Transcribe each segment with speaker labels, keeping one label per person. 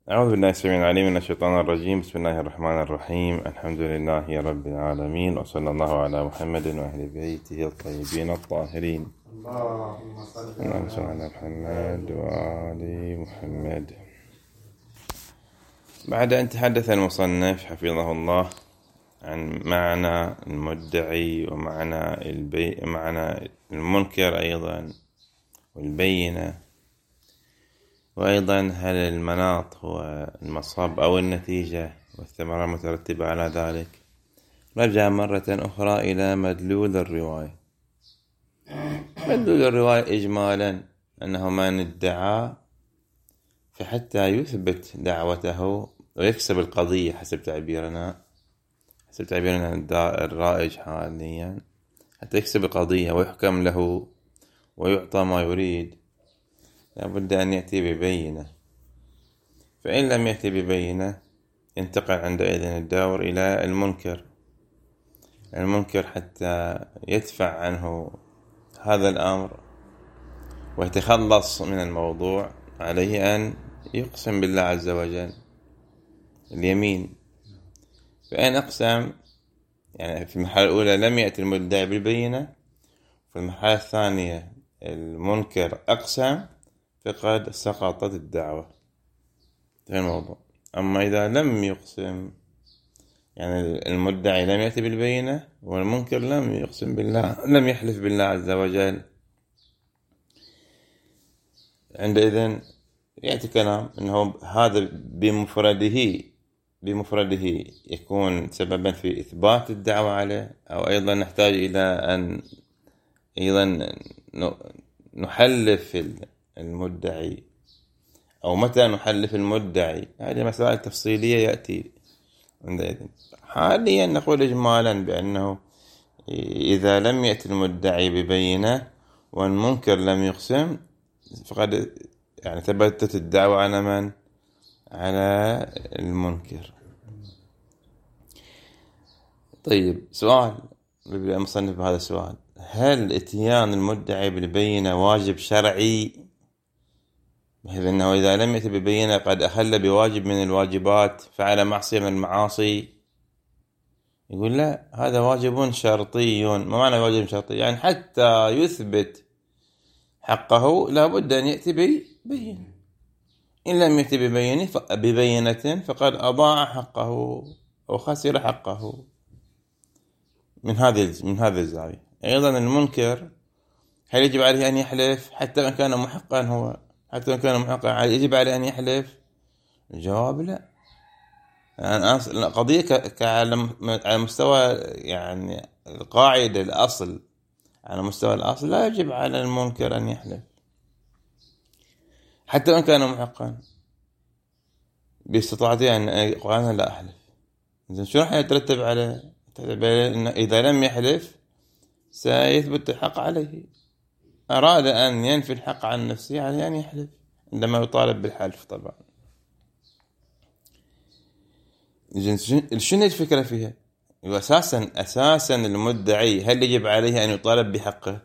Speaker 1: أعوذ بالله السميع العليم من الشيطان الرجيم. بسم الله الرحمن الرحيم. الحمد لله رب العالمين، وصلى الله على محمد وأهل بيته الطيبين الطاهرين. اللهم صل على محمد وآل محمد. بعد أن تحدث المصنف حفظه الله عن معنى المدعي ومعنى المنكر أيضا والبينة، وأيضا هل المناط هو المصاب أو النتيجة والثمرة المترتبة على ذلك، رجع مرة أخرى إلى مدلول الرواية. مدلول الرواية إجمالا أنه من ادعى فحتى يثبت دعوته ويكسب القضية حسب تعبيرنا الرائج حاليا، حتى يكسب القضية ويحكم له ويعطى ما يريد، لابد أن يأتي ببينة. فإن لم يأتي ببينة ينتقل عندئذ الدور إلى المنكر حتى يدفع عنه هذا الأمر ويتخلص من الموضوع. عليه أن يقسم بالله عز وجل اليمين. فإن أقسم، يعني في المرحلة الأولى لم يأتي المدعي بالبينة، في المرحلة الثانية المنكر أقسم، فقد سقطت الدعوة في الموضوع. أما إذا لم يقسم، يعني المدعي لم يأتي بالبينة والمنكر لم يقسم بالله، لم يحلف بالله عز وجل، عندئذ يأتي كلام أنه هذا بمفرده يكون سببا في إثبات الدعوة عليه، أو أيضا نحتاج إلى أن أيضا نحلف المدعي، أو متى نحلف المدعي. هذه مسائل تفصيلية يأتي عندئذ. حاليا نقول إجمالا بأنه إذا لم يأتي المدعي ببينة والمنكر لم يقسم، فقد يعني ثبتت الدعوة على من؟ على المنكر. طيب، سؤال بيبدأ المصنف بهذا السؤال: هل اتيان المدعي بالبينة واجب شرعي، بحيث أنه إذا لم يأتي ببينة قد أخل بواجب من الواجبات، فعل معصية من المعاصي؟ يقول لا، هذا واجب شرطي. ما معنى واجب شرطي؟ يعني حتى يثبت حقه لابد أن يأتي ببينة. إن لم يأتي ببينة فقد أضاع حقه أو خسر حقه. من هذه الزاوية أيضا المنكر، هل يجب عليه أن يحلف حتى وإن كان محقا؟ يجب عليه أن يحلف؟ الجواب لا. يعني القضية على مستوى، يعني القاعدة الأصل، على مستوى الأصل لا يجب على المنكر أن يحلف حتى وإن كان محقا، باستطاعته أن يقول أنا لا أحلف. إذن شو راح يترتب عليه؟ إنه إذا لم يحلف سيثبت الحق عليه. أراد أن ينفي الحق عن نفسه عليه أن يحلف عندما يطالب بالحلف. طبعا شنو الفكرة فيها؟ أساسا المدعي هل يجب عليه أن يطالب بحقه؟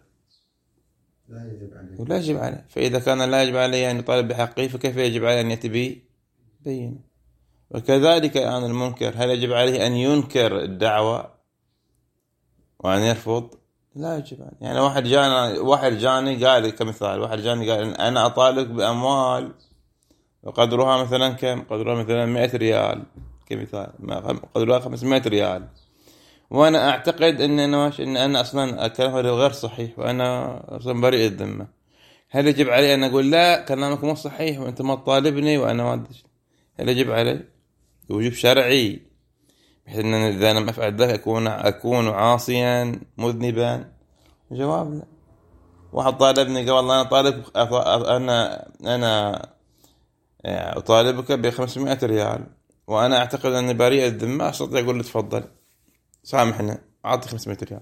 Speaker 1: لا يجب عليه. فإذا كان لا يجب عليه أن يطالب بحقه، فكيف يجب عليه أن يأتي ببينة؟ وكذلك الآن المنكر، هل يجب عليه أن ينكر الدعوة وأن يرفض؟ لا يجب عليه. يعني واحد جاني قال كمثال، قال أنا أطالبك بأموال وقدرها مثلا كم؟ قدرها مثلا 100 ريال كمثال، قدرها 500 ريال، وأنا أعتقد أن أنا أصلا كلامه غير صحيح وأنا أصلا بريء الذمة. هل يجب علي أن أقول لا كلامك مو صحيح وأنت ما تطالبني وأنا ما أدري؟ هل يجب علي وجوب شرعي، بحيث أن إذا لم أفعل ذلك أكون عاصيا مذنبا؟ الجواب لا. واحد طالبني قال والله أنا أطالبك ب500 ريال وأنا أعتقد أني بريء الذمة، أستطيع أقول له تفضل سامحنا أعطي 500 ريال.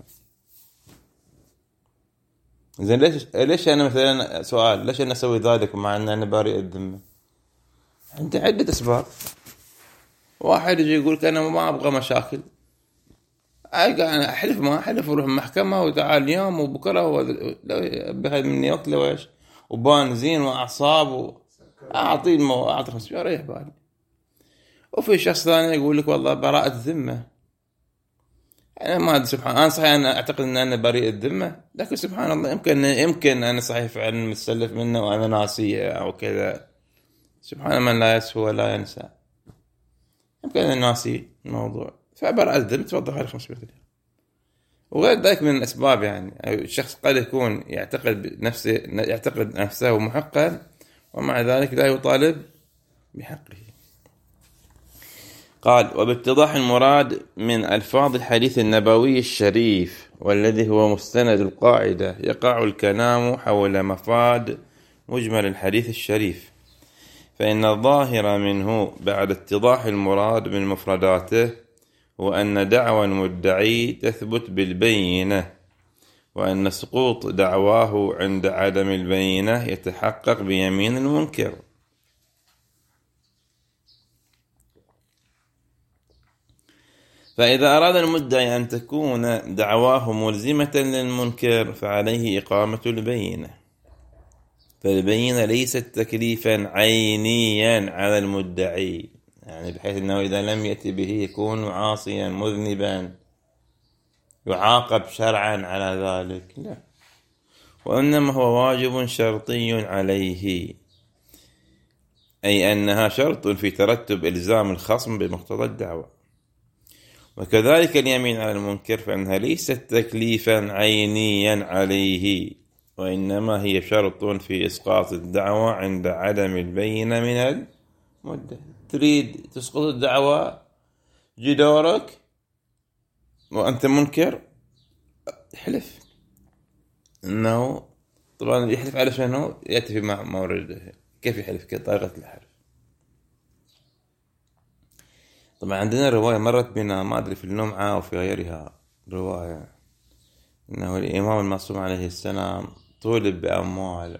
Speaker 1: زين، ليش أنا مثلا سؤال، ليش أنا أسوي ذلك مع أن أنا بريء الذمة؟ عندي عدة أسباب. واحد يجي يقول أنا ما أبغى مشاكل، أنا أحلف ما أحلف وروح المحكمة وتعال اليوم وبكرة بهذا مني وقت لويش وبنزين وأعصاب أعطي 500 ريح بالي. وفي شخص ثاني يقول لك والله براءة الذمة. أنا ما أدري سبحان الله، أنا صحيح أنا أعتقد أن أنا بريء الذمة، لكن سبحان الله يمكن أنا صحيح فعلا متسلف منه وأنا ناسي أو كذا. سبحان من لا يسهو ولا ينسى، يمكن أن ناسي الموضوع، فبراءة الذمة تفضل على 500 ريال. وغير ذلك من الأسباب، يعني الشخص قد يكون يعتقد نفسه محقا ومع ذلك لا يطالب بحقه. قال: وباتضاح المراد من ألفاظ الحديث النبوي الشريف والذي هو مستند القاعدة يقع الكلام حول مفاد مجمل الحديث الشريف، فإن الظاهر منه بعد اتضاح المراد من مفرداته هو أن دعوى المدعي تثبت بالبينة، وأن سقوط دعواه عند عدم البينة يتحقق بيمين المنكر. فإذا أراد المدعي أن تكون دعواه ملزمة للمنكر فعليه إقامة البينة، فالبينة ليست تكليفا عينيا على المدعي، يعني بحيث أنه إذا لم يأتي به يكون عاصيا مذنبا يعاقب شرعا على ذلك، لا، وإنما هو واجب شرطي عليه، أي أنها شرط في ترتب إلزام الخصم بمقتضى الدعوة. وكذلك اليمين على المنكر فإنها ليست تكليفا عينيا عليه، وإنما هي شرط في إسقاط الدعوة عند عدم البينة من المدعي. تريد تسقط الدعوة، جدارك وأنت منكر، احلف إنه، طبعا يحلف على شنو؟ يأتي في مورده. كيف يحلف؟ كطريقة الحلف. طبعا عندنا رواية مرت بنا، ما أدري في اللمعة أو في غيرها، رواية إنه الإمام المعصوم عليه السلام طولب بأموال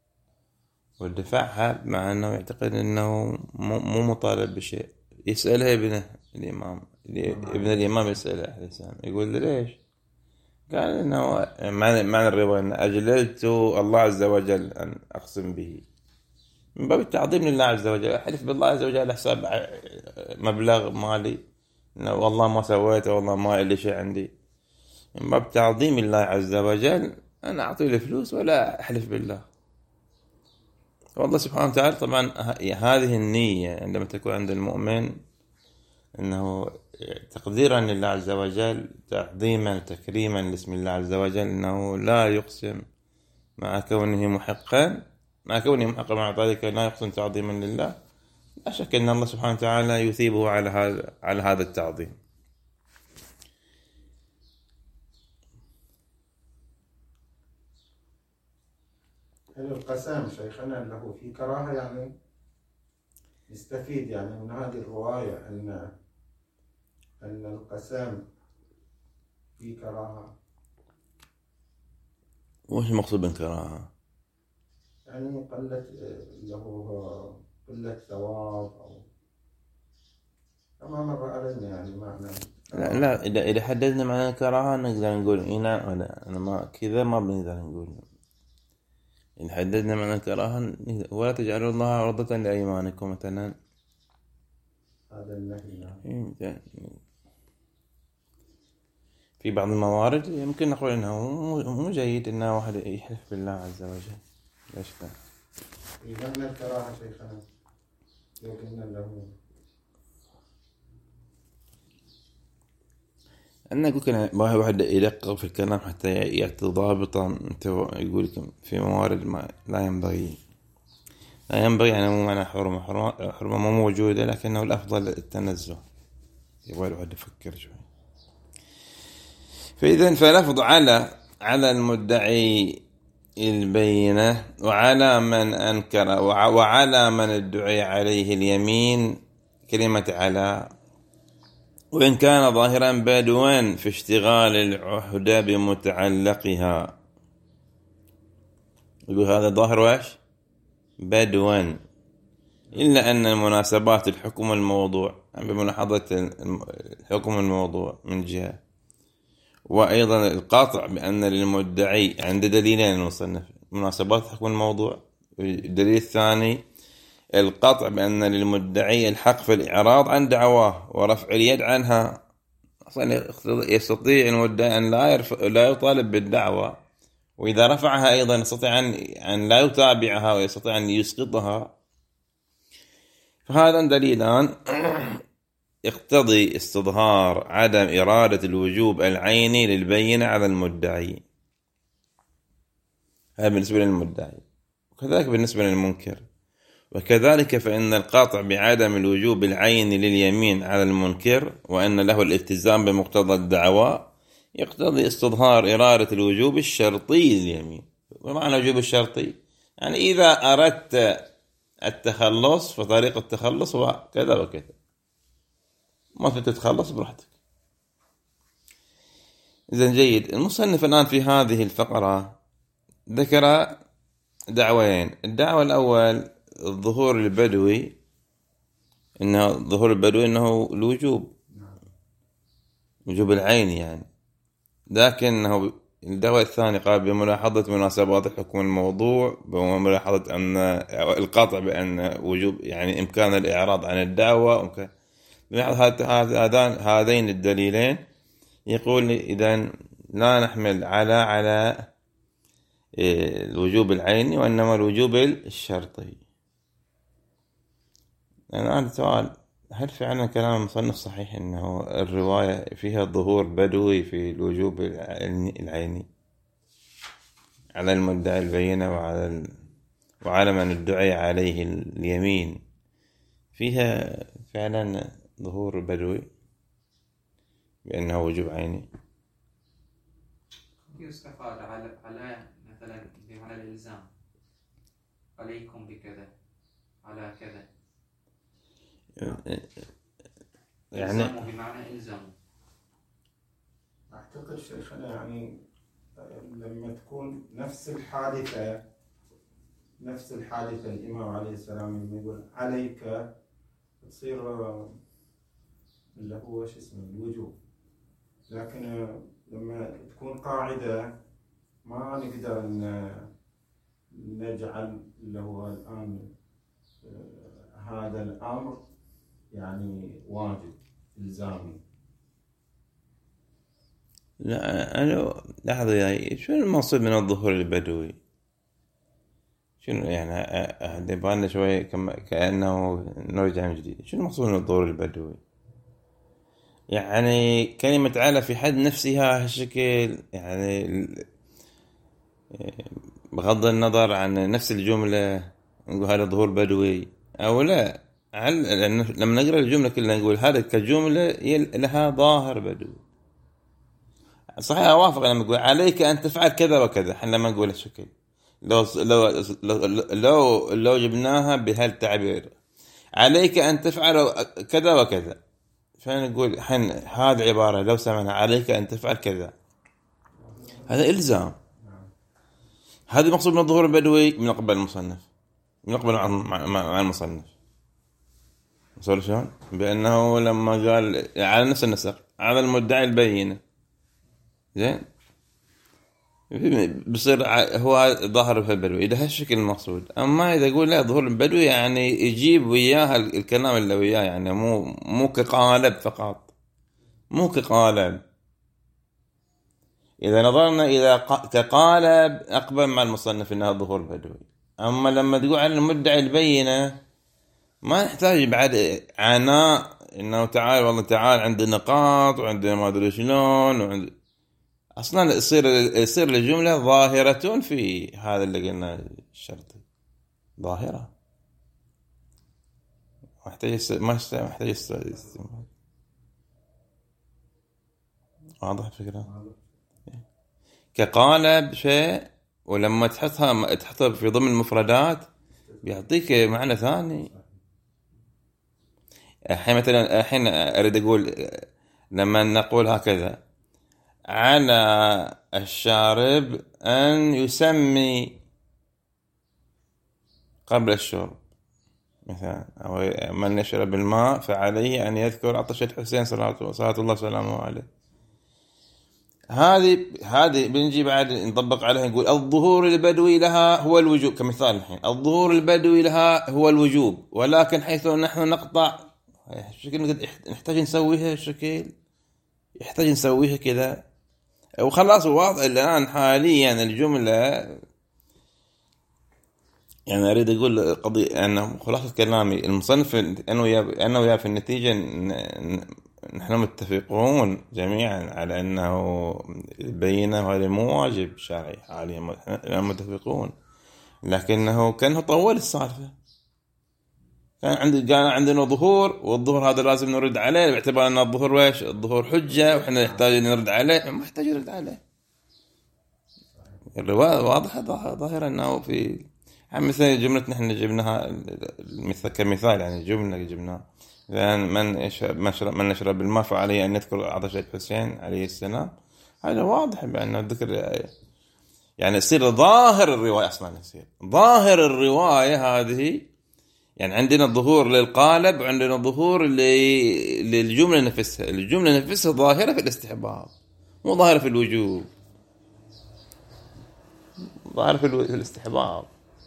Speaker 1: ودفعها مع أنه يعتقد أنه مو مطالب بشيء. يسألها ابن الإمام يسأله عليه السلام، يقول له ليش؟ قال إنه معنى الرواية أن أجللت الله عز وجل أن أقسم به، من باب التعظيم لله عز وجل، أحلف بالله عز وجل على حساب مبلغ مالي، إنه والله ما سويت والله ما إلي شيء عندي، من باب تعظيم الله عز وجل أنا أعطي له فلوس ولا أحلف بالله. والله سبحانه وتعالى طبعا هذه النية عندما تكون عند المؤمن، إنه تقديرا لله عز وجل، تعظيما تكريما لاسم الله عز وجل، إنه لا يقسم مع كونه محقا مع ذلك لا يقسم تعظيما لله، لا شك أن الله سبحانه وتعالى يثيبه على هذا التعظيم.
Speaker 2: هل القسم شيخنا له في كراهة؟ يعني نستفيد يعني من هذه الرواية أن القسم في كراهة.
Speaker 1: وش المقصود بالكراهة؟
Speaker 2: يعني قلة ثواب أو كما مر علينا، يعني معنى
Speaker 1: لا إذا حددنا معنى الكراهة نقدر نقول هنا ولا أنا ما كذا، ما بنقدر نقول. إن حددنا معنى الكراهة ولا تجعلوا الله عرضة لأيمانكم مثلا،
Speaker 2: هذا النهي.
Speaker 1: في بعض الموارد يمكن نقول إنه مو جيد إن واحد يحلف بالله عز وجل. ليش لا؟
Speaker 2: معنى الكراهة شيخنا يمكن له
Speaker 1: أنا أقول كنا واحد يدقق في الكلام حتى يأتي ضابطا. يقول لكم في موارد ما لا ينبغي يعني مو معنى حرمة مو موجودة، لكنه الأفضل التنزه. يبغى الواحد يفكر شوي. فإذا فلفظ على المدعي البينة، وعلى من أنكر، وعلى من ادعي عليه اليمين، كلمة على، وإن كان ظاهرا بدوا في اشتغال العهدة بمتعلقها. يقول هذا ظاهر واش بدوا، إلا أن المناسبات الحكم الموضوع، بملاحظة الحكم الموضوع من جهة، وأيضا القاطع بأن للمدعي عند دليلين المصنف مناسبات حكم الموضوع. الدليل الثاني القطع بأن للمدعي الحق في الإعراض عن دعواه ورفع اليد عنها. أصلا يستطيع المدعي أن لا يطالب بالدعوة، وإذا رفعها أيضا يستطيع أن لا يتابعها ويستطيع أن يسقطها. فهذا دليلان يقتضي استظهار عدم إرادة الوجوب العيني للبينة على المدعي. هذا بالنسبة للمدعي، وكذلك بالنسبة للمنكر. وكذلك فإن القاطع بعدم الوجوب العيني لليمين على المنكر وأن له الالتزام بمقتضى الدعوى يقتضي استظهار إرادة الوجوب الشرطي لليمين. ومعنى الوجوب الشرطي يعني إذا أردت التخلص فطريق التخلص هو كذا وكذا، ما تتخلص براحتك. إذن جيد. المصنف الآن في هذه الفقرة ذكر دعوين. الدعوة الأول الظهور البدوي، إنه ظهور البدوي إنه الوجوب، وجوب العين يعني. لكنه الدعوة الثانية قال بملاحظة مناسبات حكم الموضوع، بملاحظة أن القاطع بأن وجوب يعني إمكان الإعراض عن الدعوة. هذين الدليلين يقول إذن لا نحمل على الوجوب العيني وإنما الوجوب الشرطي. الآن سؤال: هل فعلا كلام المصنف صحيح أنه الرواية فيها ظهور بدوي في الوجوب العيني على المدعي البينة وعلى من ادعي عليه اليمين؟ فيها فعلا ظهور بدوي بأنه وجوب عيني؟
Speaker 3: يستفاد على مثلا بمعنى الإلزام، عليكم بكذا، على كذا،
Speaker 1: يعني
Speaker 3: بمعنى إلزام.
Speaker 2: أعتقد شيخنا يعني لما تكون نفس الحادثة الإمام عليه السلام يقول عليك، تصير اللي هو الوجوب. لكن لما تكون قاعدة ما نقدر أن نجعل اللي هو الآن هذا الأمر يعني واجب إلزامي.
Speaker 1: لا، أنا لحظة يعني شو المقصود من الظهور البدوي؟ شنو يعني يبغالنا شوي كأنه نرجع من جديد. شنو المقصود من الظهور البدوي؟ يعني كلمة على في حد نفسها هالشكل، يعني بغض النظر عن نفس الجملة نقول هذا ظهور بدوي أو لا. لما نقرأ الجملة كلها نقول هذا كجملة لها ظاهر بدوي. صحيح أوافق لما نقول عليك أن تفعل كذا وكذا. حين لما نقول الشكل لو جبناها بهالتعبير عليك أن تفعل كذا وكذا، فنقول حين هذه عبارة لو سمعنا عليك أن تفعل كذا، هذا إلزام. هذا المقصود من الظهور البدوي من قبل المصنف، من قبل مع المصنف. وصل شلون؟ بأنه لما قال على نفس النسق على المدعي البينة، زين، بصير هو ظاهر في البدوي إذا هالشكل المقصود. أما إذا يقول لا ظهور البدوي يعني يجيب وياه الكلام اللي وياه، يعني مو كقالب فقط، مو كقالب. إذا نظرنا إذا كقالب أقبل مع المصنف إنها ظهور بدوي. أما لما تقول على المدعي البينة ما نحتاج بعد عناء إنه تعال والله تعال عند نقاط وعندنا ما أدري شلون أصلاً يصير الجملة ظاهرة في هذا اللي قلنا الشرطي، ظاهرة ما محتاج استعمال. واضح الفكرة؟ كقالب شيء، ولما تحطها في ضمن المفردات بيعطيك معنى ثاني. الحين أريد أقول لما نقول هكذا على الشارب أن يسمي قبل الشرب مثلا، أو من يشرب الماء فعليه أن يذكر عطشة حسين صلاة الله وسلامه عليه. هذه بنجي بعد نطبق عليها نقول الظهور البدوي لها هو الوجوب كمثال. الحين الظهور البدوي لها هو الوجوب، ولكن حيث نحن نقطع الشكل نحتاج نسويها الشكل يحتاج نسويها كذا وخلاص. واضح الآن حاليا الجملة يعني أريد أقول قضية أنه خلاصة كلامي المصنف أنه وياه في النتيجة نحن متفقون جميعا على أنه البينة هذا مو واجب شرعي حاليا، نحن متفقون، لكنه كانه طول الصالفة. كان عندنا ظهور، والظهور هذا لازم نرد عليه باعتبار أن الظهور ويش الظهور حجة وإحنا نحتاج نرد عليه، ما يحتاج نرد عليه. الرواية واضحة ظاهرة أنه في مثل جملة نحن جبناها كمثال، يعني جملة جبناها لأن من نشرب الماء فعليه أن يذكر عطش الحسين عليه السلام. هذا واضح بأنه ذكر يعني يصير ظاهر الرواية أصلا، يصير ظاهر الرواية هذه. يعني عندنا ظهور للقالب وعندنا ظهور للجملة نفسها. الجملة نفسها ظاهرة في الاستحباب مو ظاهرة في الوجوب، ظاهرة في الاستحباب.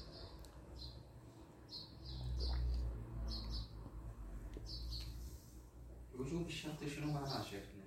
Speaker 3: وجوب الشرط شنو معناه شيخنا؟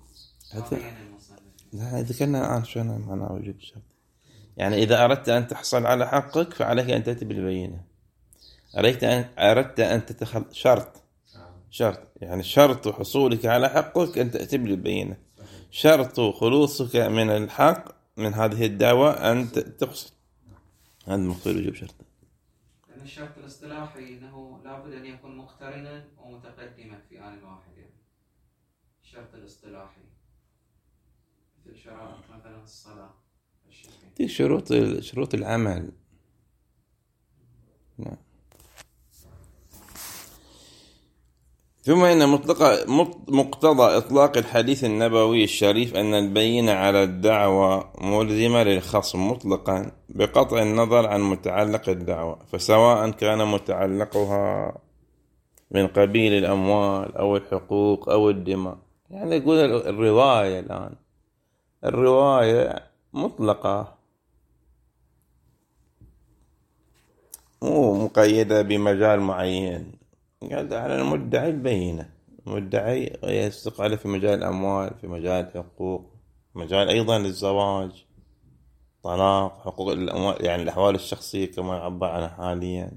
Speaker 1: لا ذكرنا الآن شو معناه وجوب الشرط. يعني إذا أردت أن تحصل على حقك فعليك أن تأتي بالبينة. أردت أن شرط يعني شرط حصولك على حقك أن تأتي بالبينة. شرط خلوصك من الحق من هذه الدعوة أن تحصل. هذا مقصود وجوب شرط.
Speaker 3: لأن الشرط الاصطلاحي أنه لابد أن يكون مقترنا ومتقدما في آن واحد. يعني الشرط الاصطلاحي مثل شرط مثلا الصلاة
Speaker 1: دي شروط العمل. نعم. ثم إن مقتضى إطلاق الحديث النبوي الشريف أن البينة على الدعوة ملزمة للخصم مطلقا بقطع النظر عن متعلق الدعوة، فسواء كان متعلقها من قبيل الأموال أو الحقوق أو الدماء. يعني يقول الرواية الآن الرواية مطلقة مو مقيدة بمجال معين. قال على المدعي البينة، المدعي يصدق عليه في مجال الأموال، في مجال الحقوق، مجال أيضا للزواج، طلاق، حقوق الأموال، يعني الأحوال الشخصية كما يعبر عنها حاليا.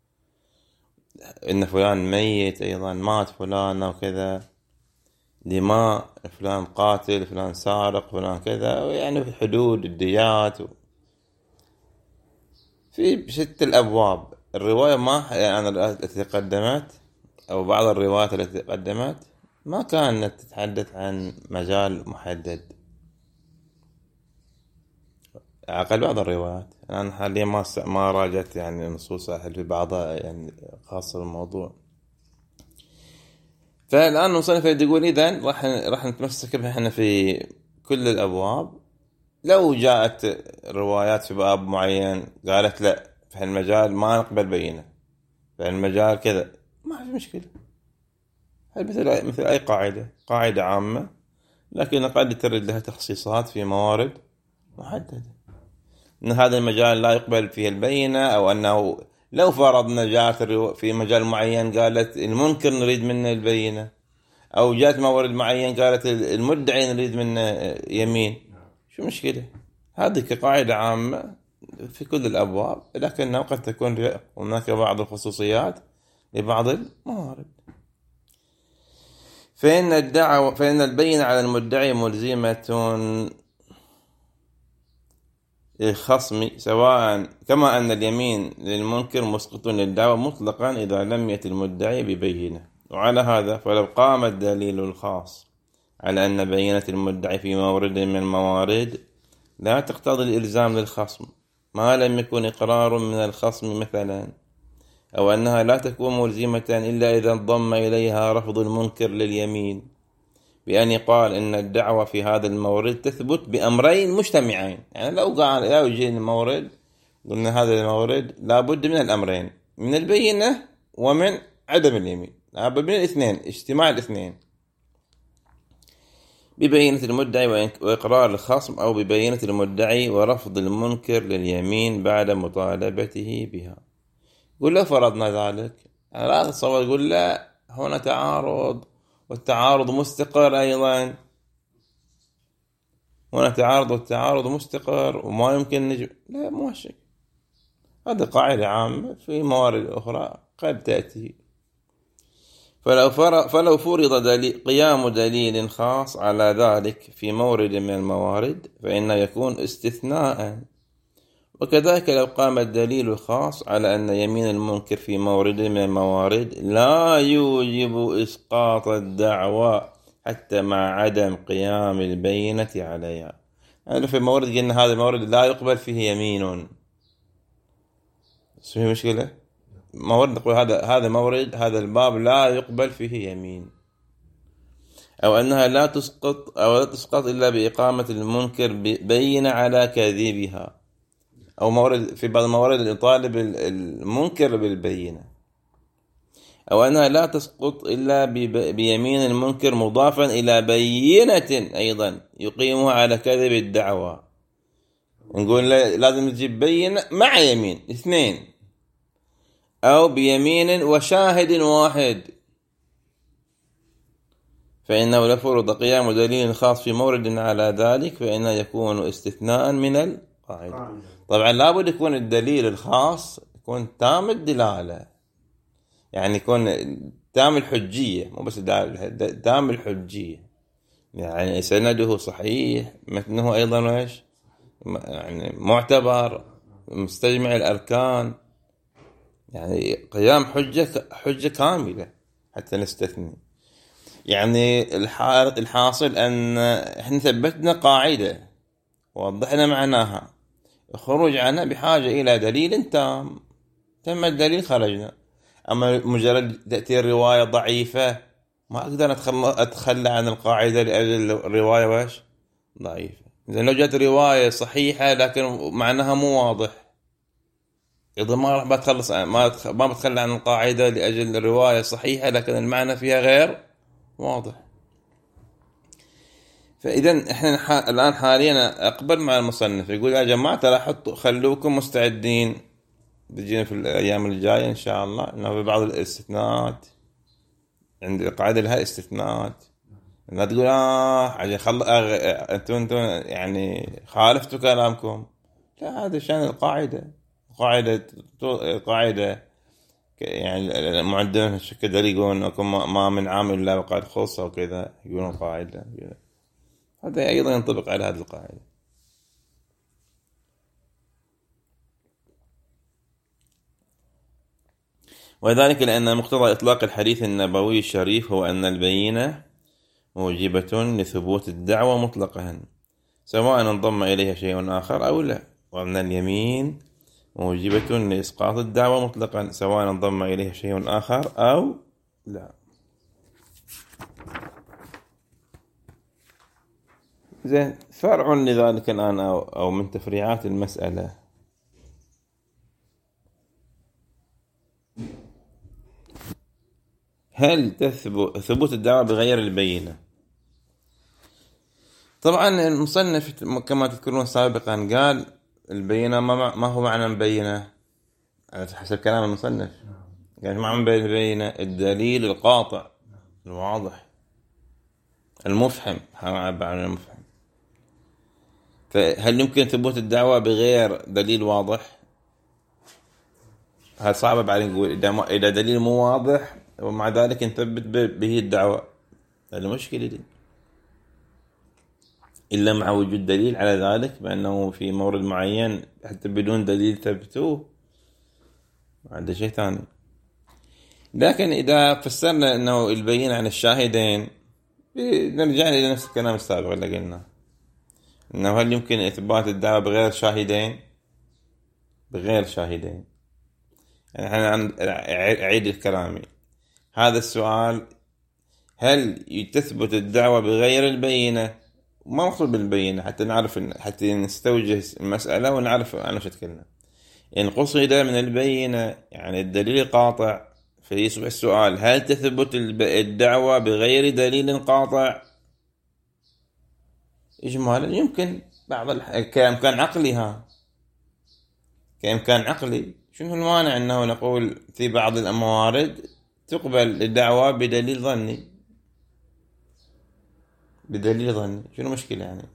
Speaker 1: إن فلان ميت، أيضا مات فلان وكذا، دماء، فلان قاتل، فلان سارق، فلان كذا، يعني في حدود الديات في شتى الأبواب. الرواية ما يعني التي قدمت أو بعض الروايات التي قدمت ما كانت تتحدث عن مجال محدد. أقل بعض الروايات أنا حاليا ما راجعت يعني نصوصها في بعضها يعني خاصة بالموضوع. فالآن المصنف يقول إذن راح نتمسك بها احنا في كل الأبواب. لو جاءت روايات في باب معين قالت لا في المجال ما نقبل بينة، في المجال كذا، ما في مشكلة. مثل أي قاعدة عامة، لكن قد ترد لها تخصيصات في موارد محددة. أن هذا المجال لا يقبل فيه البينة، أو أنه لو فرضنا جاءت في مجال معين قالت المنكر نريد منه البينة، أو جاءت موارد معين قالت المدعي نريد منه يمين، شو مشكلة؟ هذه كقاعدة عامة في كل الأبواب، لكنه قد تكون هناك بعض الخصوصيات لبعض الموارد. فإن البينة على المدعي ملزمة للخصم، سواء كما أن اليمين للمنكر مسقط للدعوة مطلقا إذا لم يأت المدعي ببينة. وعلى هذا فلو قام الدليل الخاص على أن بينة المدعي في مورد من الموارد لا تقتضي الإلزام للخصم ما لم يكن إقرار من الخصم مثلا، أو أنها لا تكون ملزمة إلا إذا انضم إليها رفض المنكر لليمين، بأن يقال إن الدعوة في هذا المورد تثبت بأمرين مجتمعين. يعني لو يجي المورد قلنا هذا المورد لابد من الأمرين، من البينة ومن عدم اليمين، لابد من الاثنين، اجتماع الاثنين. ببينة المدعي وإقرار الخصم، أو ببينة المدعي ورفض المنكر لليمين بعد مطالبته بها. قل له فرضنا ذلك، لا تتصور تقول لا هنا تعارض، والتعارض مستقر أيضا، هنا تعارض والتعارض مستقر وما يمكن لا، مو شيء. هذه قاعدة عامة في موارد أخرى قد تأتي. فلو فرض قيام دليل خاص على ذلك في مورد من الموارد فإنه يكون استثناء، وكذلك لو قام الدليل الخاص على أن يمين المنكر في مورد من الموارد لا يوجب إسقاط الدعوى حتى مع عدم قيام البينة عليها. يعني في مورد قلنا هذا المورد لا يقبل فيه يمين، في مشكلة مورد نقول هذا مورد، هذا الباب لا يقبل فيه يمين، أو أنها لا تسقط إلا بإقامة المنكر بينة على كذبها، أو مورد في بعض الموارد يطالب المنكر بالبينة، أو أنها لا تسقط إلا بيمين المنكر مضافا إلى بينة أيضا يقيمها على كذب الدعوة. نقول لازم تجيب بينة مع يمين، اثنين، أو بيمين وشاهد واحد. فإنه لفرض قيام دليل خاص في مورد على ذلك فإنه يكون استثناء من القاعدة. طبعا لابد يكون الدليل الخاص يكون تام الدلالة، يعني يكون تام الحجية، مو بس تام الحجية، يعني سنده صحيح، متنه أيضا إيش يعني معتبر مستجمع الأركان، يعني قيام حجة كاملة حتى نستثني. يعني الحاصل أن إحنا ثبتنا قاعدة ووضحنا معناها، الخروج عنها بحاجة إلى دليل تام الدليل خرجنا. أما مجرد تأتي الرواية ضعيفة ما أقدر أتخلى عن القاعدة لأجل الرواية واش ضعيفة. إذا لو جاءت رواية صحيحة لكن معناها مو واضح، إذا ما راح بتخلص ما بتخلى عن القاعدة لأجل الرواية صحيحة لكن المعنى فيها غير واضح. فإذا إحنا الآن حاليا أقبل مع المصنف يقول يا جماعة ترى خلوكم مستعدين، بيجينا في الأيام الجاية إن شاء الله إنه في بعض الاستثناءات عند القاعدة لها استثناءات، لا تقول عشان أنتم يعني خالفتوا كلامكم، لا هذا شان القاعدة. قاعدة يعني المعدلين كذا يقولون ما من عامل إلا وقد خص وكذا، يقولون قاعدة هذا أيضا ينطبق على هذه القاعدة. وذلك لأن مقتضى إطلاق الحديث النبوي الشريف هو أن البينة موجبة لثبوت الدعوة مطلقا سواء انضم إليها شيء آخر أو لا، وأن اليمين موجبة لإسقاط الدعوة مطلقا سواء انضم إليها شيء آخر أو لا. زين، فرع لذلك الآن أو من تفريعات المسألة، هل ثبوت الدعوة بغير البينة؟ طبعا المصنف كما تذكرون سابقا قال البينة ما هو معنى البينة على حسب كلام المصنف، يعني معنى البينة الدليل القاطع الواضح المفهم، معنى المفهم. فهل يمكن ثبوت الدعوة بغير دليل واضح؟ هذا صعب بعدين نقول إذا دليل مو واضح ومع ذلك نثبت به الدعوة، هذا مشكلة دي، إلا مع وجود دليل على ذلك بأنه في مورد معين حتى بدون دليل ثبتوه، هذا شيء ثاني. لكن إذا فسرنا أنه البينة عن الشاهدين نرجع إلى نفس الكلام السابق اللي قلنا، أنه هل يمكن إثبات الدعوة بغير شاهدين؟ يعني أنا أعيد الكلام، هذا السؤال هل تثبت الدعوة بغير البينة؟ ما مقصود بالبينة حتى نعرف حتى نستوجه المسألة ونعرف عن وش نتكلم. إن قصد من البينة يعني الدليل قاطع، فيصبح السؤال هل تثبت الدعوة بغير دليل قاطع؟ إجمالا يمكن بعض كإمكان عقلي كإمكان عقلي شنو المانع أنه نقول في بعض الموارد تقبل الدعوة بدليل ظني، شنو مشكلة يعني؟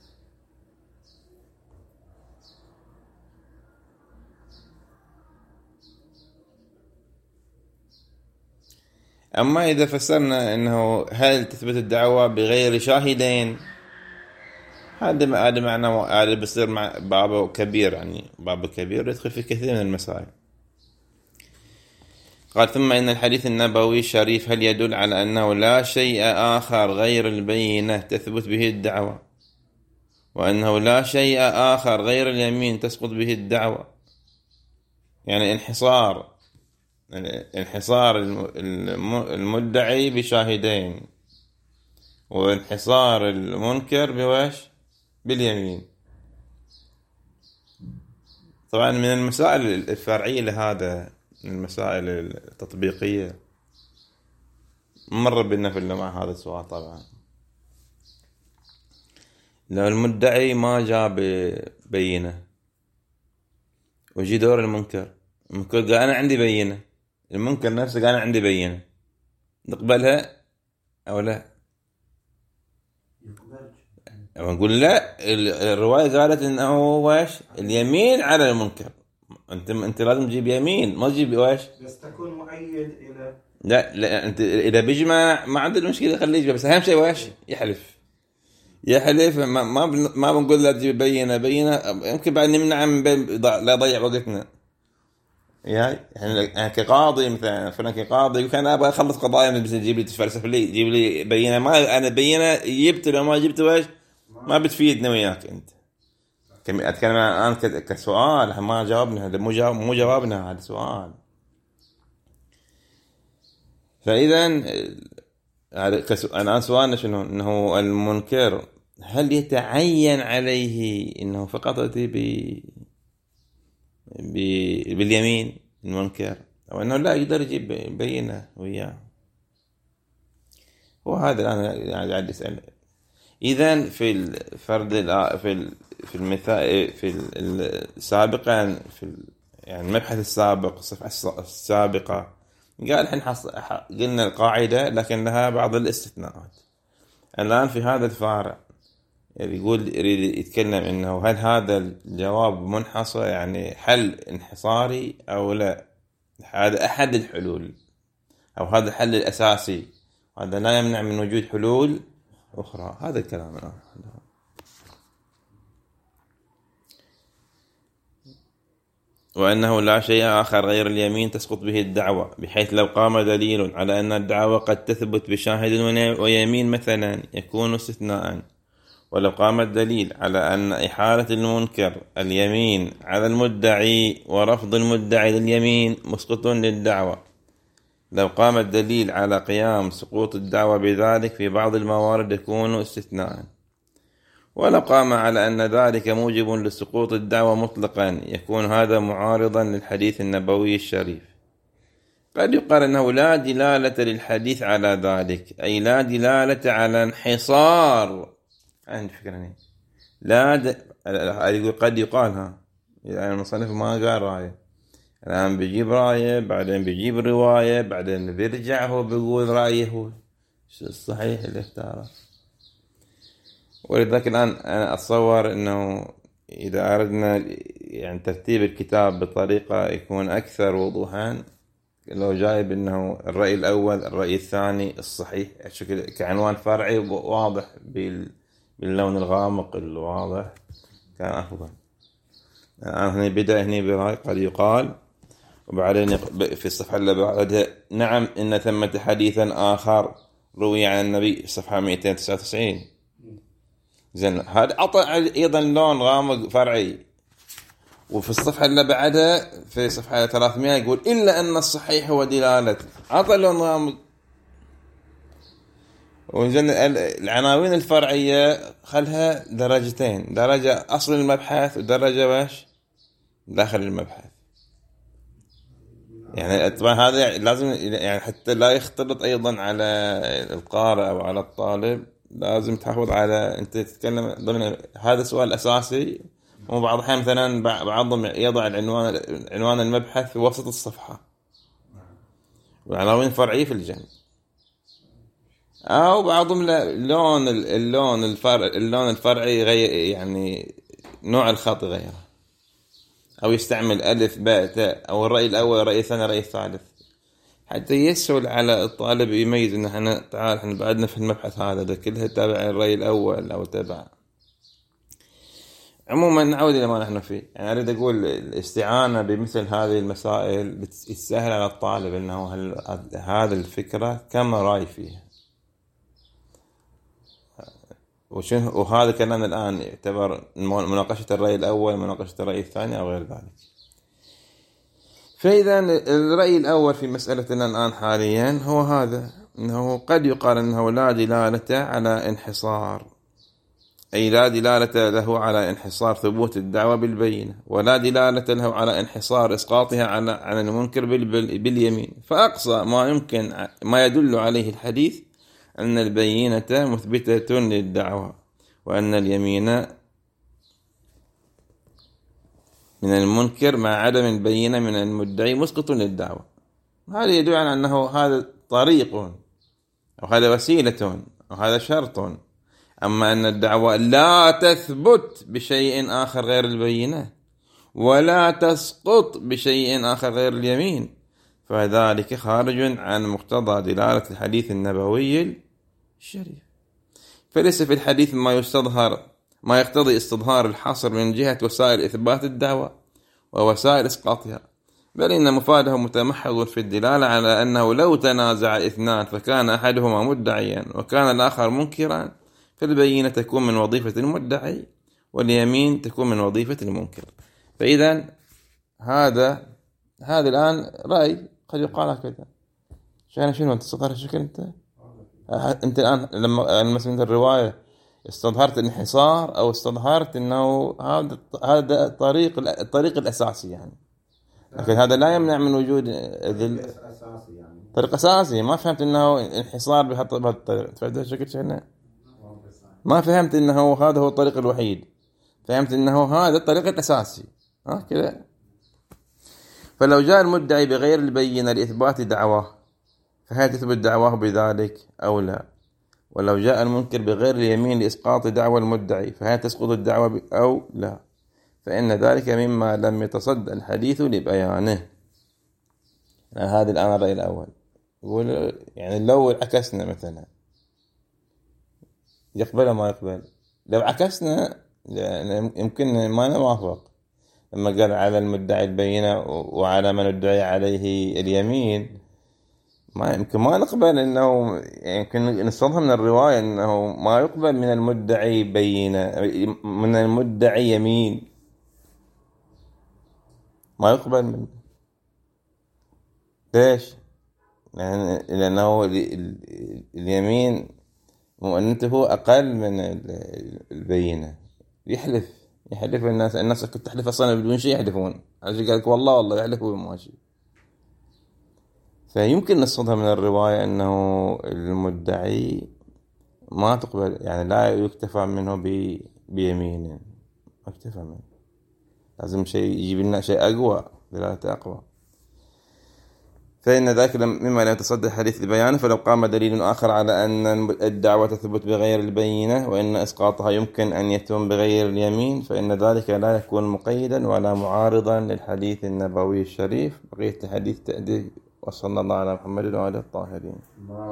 Speaker 1: أما إذا فسرنا أنه هل تثبت الدعوة بغير شاهدين، هذا معنى هذا بيصير مع باب كبير، يعني باب كبير يدخل في كثير من المسائل. قال ثم إن الحديث النبوي الشريف هل يدل على أنه لا شيء آخر غير البينة تثبت به الدعوة، وأنه لا شيء آخر غير اليمين تسقط به الدعوة، يعني انحصار المدعي بشاهدين، وانحصار المنكر باليمين. طبعا من المسائل الفرعية لهذا، من المسائل التطبيقية، مر بنا في اللمعة هذا السؤال. طبعا لو المدعي ما جاب بينة ويجي دور المنكر قال أنا عندي بينة، المنكر نفسه قال أنا عندي بينة، نقبلها أو لا؟ نقول لا، الرواية قالت إنه اليمين على المنكر، أنت لازم تجيب يمين، ما تجيب
Speaker 2: بس تكون مؤيد إلى
Speaker 1: لا أنت إذا بيجمع ما عندك مشكلة خليه يجمع، بس أهم شيء يحلف. ما بنقول لا تجيب بينة، يمكن بعد نمنع من لا يضيع وقتنا. يعني كقاضي مثلا، فلان كقاضي يقول أنا أبغى أخلص قضايا، بس تجيب لي تفلسف لي، جيب لي بينة، ما أنا بينة جبت لو ما جبت ما بتفيدنا وياك أنت. أتكلم الآن كسؤال، ما جاوبنا، هذا مو جوابنا، هذا سؤال. فإذا الآن سؤالنا شنو؟ إنه المنكر هل يتعين عليه إنه فقط يأتي باليمين المنكر، أو أنه لا يقدر يجيب بينة وياه؟ وهذا الآن قاعد يسأل. إذن في الفرد في المثال سابقا يعني المبحث السابق، الصفحة السابقة، قال إحنا قلنا القاعدة لكن لها بعض الاستثناءات. الآن في هذا الفارع يريد يتكلم إنه هل هذا الجواب منحصر، يعني حل انحصاري أو لا؟ هذا أحد الحلول، أو هذا الحل الأساسي، هذا لا يمنع من وجود حلول أخرى. هذا الكلام الآن. وأنه لا شيء آخر غير اليمين تسقط به الدعوة، بحيث لو قام دليل على أن الدعوة قد تثبت بشاهد ويمين مثلا يكون استثناء، ولو قام الدليل على أن إحالة المنكر اليمين على المدعي ورفض المدعي لليمين مسقط للدعوة، لو قام الدليل على قيام سقوط الدعوة بذلك في بعض الموارد يكون استثناء، ولو قام على أن ذلك موجب لسقوط الدعوة مطلقا يكون هذا معارضا للحديث النبوي الشريف. قد يقال أنه لا دلالة للحديث على ذلك، أي لا دلالة على انحصار. عندي فكرة قد يقال يعني المصنف ما قال رأيه، الآن بيجيب رأيه، بعدين بيجيب رواية، بعدين بيرجع هو بيقول رأيه هو الصحيح اللي اختاره. ولذلك الآن أنا أتصور أنه إذا أردنا يعني ترتيب الكتاب بطريقة يكون أكثر وضوحا، لو جايب أنه الرأي الأول، الرأي الثاني، الصحيح، كعنوان فرعي واضح باللون الغامق الواضح، كان أفضل. الآن بدأ برأي قد يقال، وبعدين في الصفحة اللي بعدها نعم إن ثمة حديثا آخر روي عن النبي، صفحة 299. زين، هذا أعطى أيضا لون غامق فرعي. وفي الصفحة اللي بعدها في صفحة 300 يقول إلا أن الصحيح هو دلالة، أعطى لون غامق. وزين العناوين الفرعية خلها درجتين، درجة أصل المبحث ودرجة داخل المبحث. يعني طبعا هذا لازم يعني حتى لا يختلط أيضا على القارئ أو على الطالب، لازم تحافظ على أنت تتكلم ضمن هذا سؤال أساسي. وبعض الأحيان مثلا بعضهم يضع عنوان المبحث في وسط الصفحة والعناوين الفرعية في الجنب، أو بعضهم اللون الفرعي غير، يعني نوع الخط غيره، أو يستعمل ألف باء تاء، أو الرأي الأول الرأي الثاني الرأي الثالث، حتى يسهل على الطالب يميز إن احنا بعدنا في المبحث هذا ده كلها تابع الرأي الأول أو تابع. عموما نعود إلى ما نحن فيه. يعني أريد أقول الاستعانة بمثل هذه المسائل بتسهل على الطالب إنه هذا الفكرة كم رأي فيها، وهذا كلامنا الآن يعتبر مناقشة الرأي الأول مناقشة الرأي الثاني أو غير ذلك. فإذا الرأي الأول في مسألتنا الآن حاليا هو هذا، أنه قد يقال أنه لا دلالة على انحصار، أي لا دلالة له على انحصار ثبوت الدعوة بالبينة، ولا دلالة له على انحصار إسقاطها عن المنكر باليمين. فأقصى ما يدل عليه الحديث أن البينة مثبتة للدعوة، وأن اليمين من المنكر مع عدم البينة من المدعي مسقط للدعوة. هذا يدل على أنه هذا طريق أو هذا وسيلة أو هذا شرط. أما أن الدعوة لا تثبت بشيء آخر غير البينة ولا تسقط بشيء آخر غير اليمين، فذلك خارج عن مقتضى دلالة الحديث النبوي الشريف. فليس في الحديث ما يقتضي استظهار الحصر من جهة وسائل إثبات الدعوة ووسائل إسقاطها، بل إن مفاده متمحض في الدلالة على أنه لو تنازع اثنان فكان أحدهما مدعيا وكان الآخر منكرا، فالبينة تكون من وظيفة المدعي واليمين تكون من وظيفة المنكر. فإذا هذا الآن رأي قد يقال هكذا. شنو أنت استظهر الشكل؟ أنت الآن لما مثلا الرواية استظهرت الانحصار أو استظهرت أنه هذا الطريق الأساسي يعني، لكن هذا لا يمنع من وجود طريق أساسي. ما فهمت أنه انحصار بهالطريق، فهمت الشكل شنو؟ ما فهمت أنه هذا هو الطريق الوحيد، فهمت أنه هذا الطريق الأساسي كذا. فلو جاء المدعي بغير البينة لإثبات دعواه فهل تثبت دعواه بذلك أو لا؟ ولو جاء المنكر بغير اليمين لإسقاط دعوى المدعي فهل تسقط الدعوة أو لا؟ فإن ذلك مما لم يتصد الحديث لبيانه. هذا الآن الرأي الأول. يقول يعني لو عكسنا مثلا يقبل ما يقبل. لو عكسنا يمكن ما نوافق لما قال على المدعي البينة وعلى من ادعي عليه اليمين، يمكن ما نقبل إنه يمكن نستظهر من الرواية إنه ما يقبل من المدعي بينة من المدعي يمين، ما يقبل من. ليش؟ لأنه اليمين مؤنته أقل من البينة. يحلف الناس كنت تحلف أصلا بدون شيء يحلفون، عشان قالك والله يحلفوا ماشي. فيمكن نصدها من الرواية أنه المدعي ما تقبل، يعني لا يكتفى منه بيمينه، ما يكتفى منه، لازم شيء يجيب لنا شيء أقوى، دلالة أقوى. فإن ذلك مما لا يتصدى الحديث لبيانه. فلو قام دليل آخر على أن الدعوة تثبت بغير البينة وإن إسقاطها يمكن أن يتم بغير اليمين فإن ذلك لا يكون مقيدا ولا معارضا للحديث النبوي الشريف. بقية الحديث تأدي. وصلى الله على محمد وعلى الطاهرين.